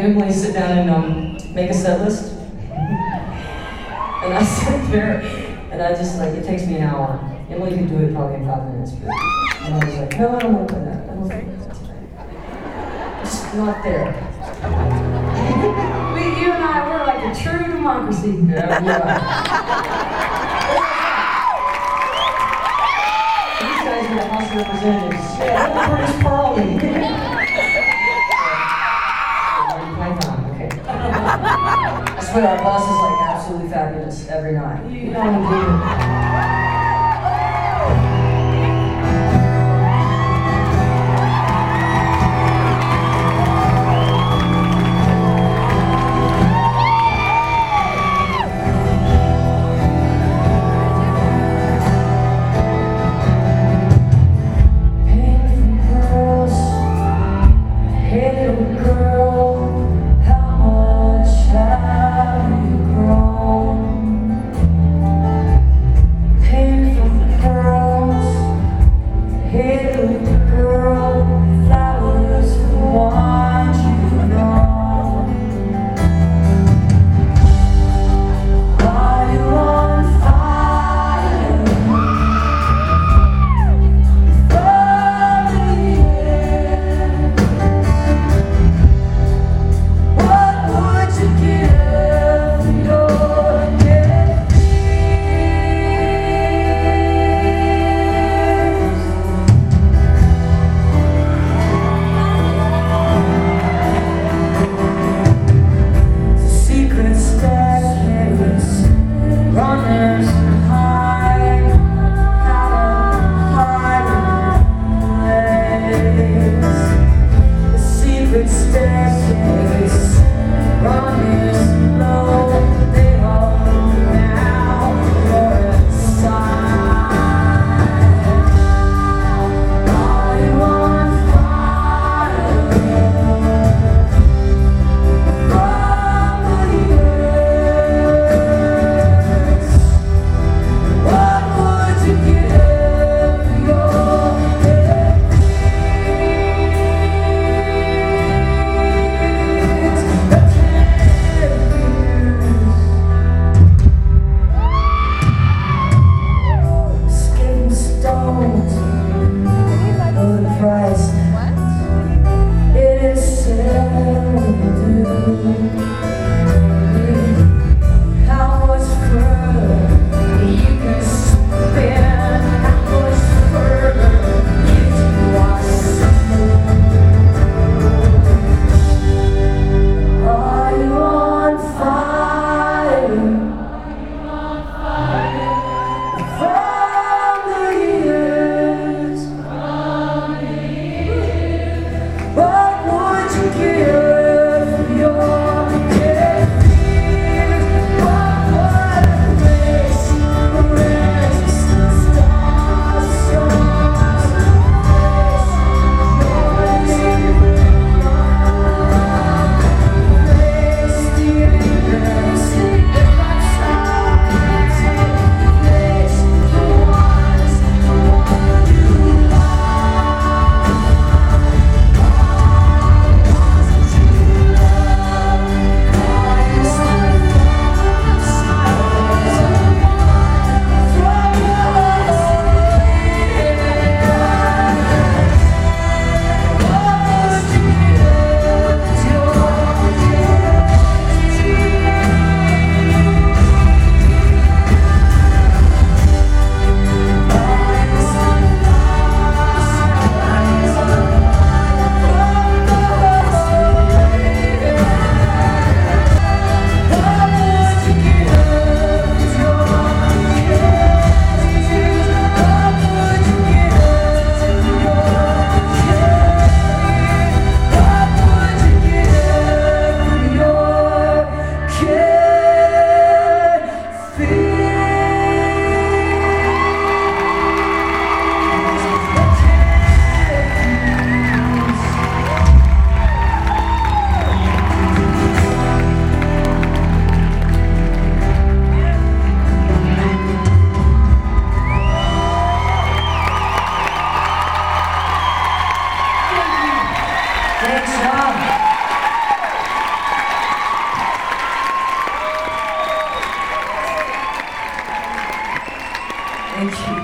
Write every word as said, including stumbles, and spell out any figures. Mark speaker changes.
Speaker 1: Emily sit down and um, make a set list. And I sit there, and I just like, it takes me an hour. Emily could do it probably in five minutes. But, and I was like, no, I don't want to play that. I don't want to play that tonight. Just not there. we, you and I, we're like a true democracy. Yeah, we are. These guys are the House of Representatives. Yeah, the British Parliament. Python, okay. I swear our boss is like absolutely fabulous every night. You know what I'm doing? Thank you.